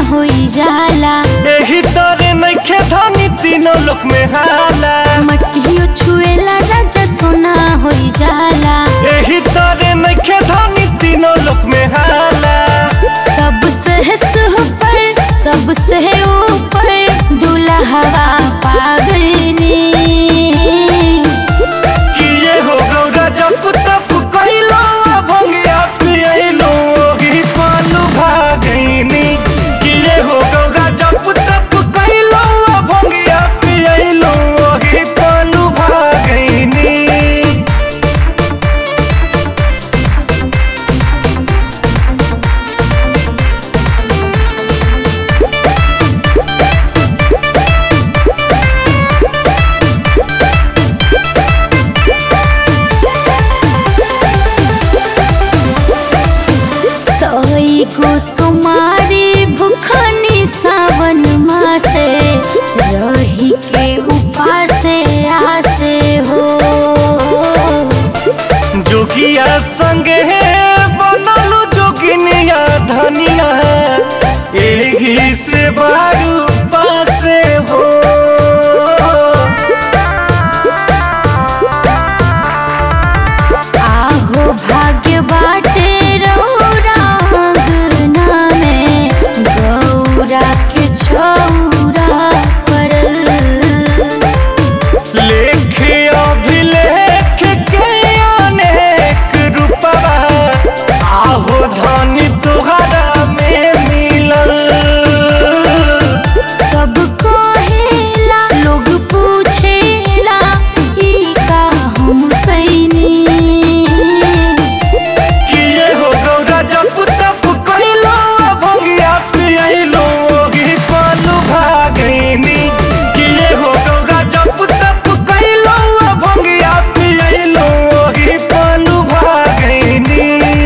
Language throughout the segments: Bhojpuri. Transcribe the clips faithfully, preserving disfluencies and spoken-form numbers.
होई जाला। एही तोरे नइखे धनी तीनों लोक में हाला। मटियो छुएला राजा सोना होई जाला। एही तोरे नइखे धनी तीनों लोक में हाला। सबसे ऊपर सबसे ऊपर दुल्हवा पागनी। किए हो गौरा जप तप कइलो भंगिया पियलो ओही पालू भागैनी। किए हो गौरा जप तप कइलो भंगिया पियलो ओही पालू भागैनी। को सुमारी भुखनी सावन मासे रही के उपासे आसे हो। जोगिया संगे बनलू जोगिनिया धनिया एही से बारू पासे हो। आहो भाग्य बाटे छौरा परल। लेख अभिलेख के अनेक रूपवा आहो धनी तुहरा में मिलल। सब कहेला लोग पूछेला ई का हम कैनी। किए हो गौरा जप तप कइलो भंगिया पियलो ओही पालू भागैनी। किए हो गौरा जप तप कइलो भंगिया पियलो ओही पालू भागैनी।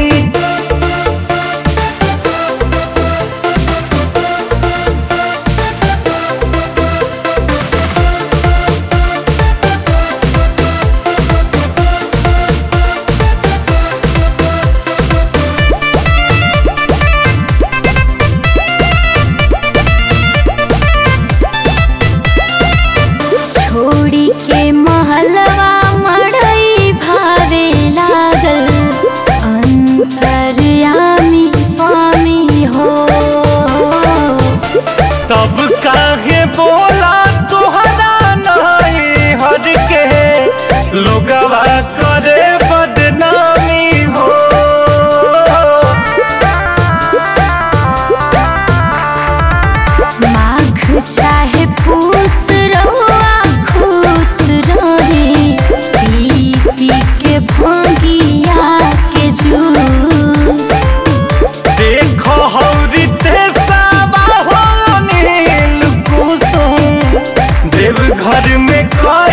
छोड़ी के महलवा मड़ई भावे लागल अंतर्यामी स्वामी हो। तब काहे बोला तुहरा नहीं हर के लोगवा करे बदनामी हो। माघ चाहे पूस रहुआ खुश रही पी पी के भंगिया के जूस। देखो हौरी ते सावा हो नील कुसुम देव घर में कई